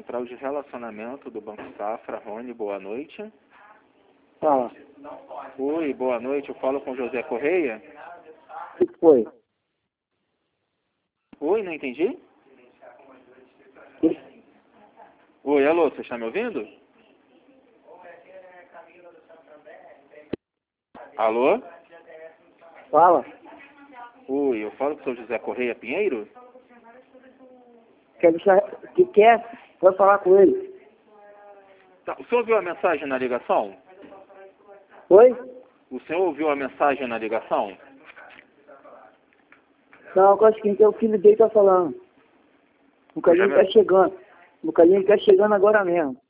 Central de Relacionamento do Banco Safra. Rony, boa noite. Fala. Oi, boa noite. Eu falo com José Correia. O que foi? Oi, não entendi? Oi, alô, você está me ouvindo? Alô? Fala. Oi, eu falo com o seu José Correia Pinheiro? Quer deixar... O que quer? Pode falar com ele. Tá, o senhor ouviu a mensagem na ligação? Oi? O senhor ouviu a mensagem na ligação? Não, eu acho que o filho dele tá falando. O Calinho tá chegando. O Calinho tá chegando agora mesmo.